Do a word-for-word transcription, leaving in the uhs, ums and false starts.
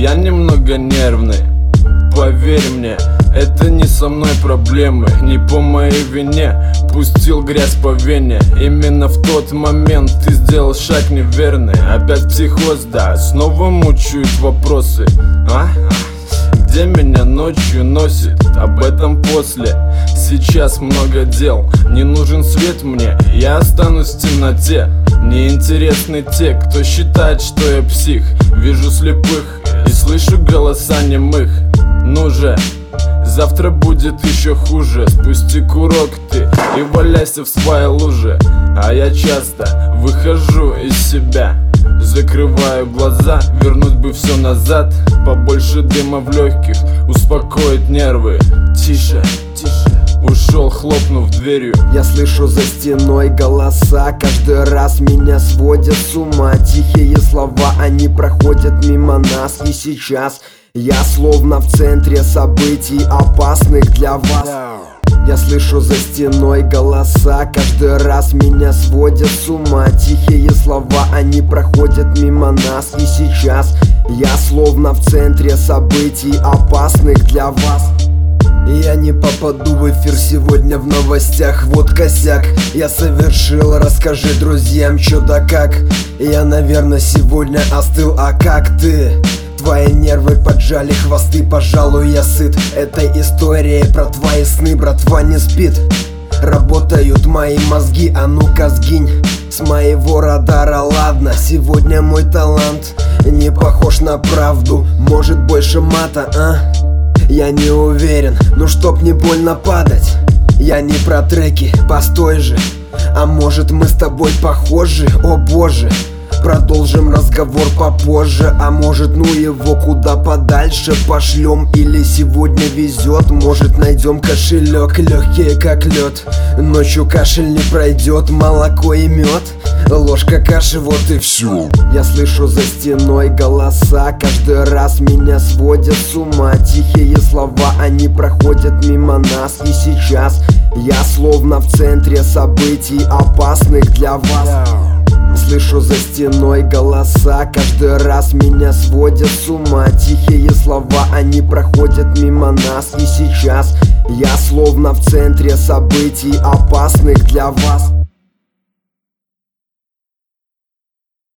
Я немного нервный, поверь мне, это не со мной проблемы, не по моей вине. Пустил грязь по вене, именно в тот момент ты сделал шаг неверный. Опять психоз, да, снова мучают вопросы. А? Где меня ночью носит? Об этом после. Сейчас много дел, не нужен свет мне, я останусь в темноте. Неинтересны те, кто считает, что я псих. Вижу слепых и слышу голоса немых. Ну же, завтра будет еще хуже. Спусти курок ты и валяйся в своей луже. А я часто выхожу из себя, закрываю глаза, вернуть бы все назад. Побольше дыма в легких, успокоить нервы. Тише, тише, ушел, хлопнув дверью. Я слышу за стеной голоса, каждый раз меня сводят с ума. Тихие слова, они проходят мимо нас. И сейчас я словно в центре событий, опасных для вас. Я слышу за стеной голоса, каждый раз меня сводят с ума. Тихие слова, они проходят мимо нас. И сейчас я словно в центре событий, опасных для вас. Я не попаду в эфир сегодня в новостях, вот косяк я совершил, расскажи друзьям чё да как. Я, наверное, сегодня остыл, а как ты? Твои нервы поджали хвосты, пожалуй, я сыт этой историей про твои сны, братва не спит. Работают мои мозги, а ну-ка сгинь с моего радара, ладно. Сегодня мой талант не похож на правду, может больше мата, а? Я не уверен, ну чтоб не больно падать. Я не про треки, постой же. А может мы с тобой похожи, о боже. Продолжим разговор попозже. А может ну его куда подальше пошлем. Или сегодня везет, может найдем кошелек. Легкие как лед, ночью кашель не пройдет. Молоко и мед, ложка каши, вот и все. Я слышу за стеной голоса, каждый раз меня сводят с ума. Тихие слова, они проходят мимо нас. И сейчас я словно в центре событий, опасных для вас. Слышу за стеной голоса, каждый раз меня сводят с ума. Тихие слова, они проходят мимо нас. И сейчас я словно в центре событий, опасных для вас.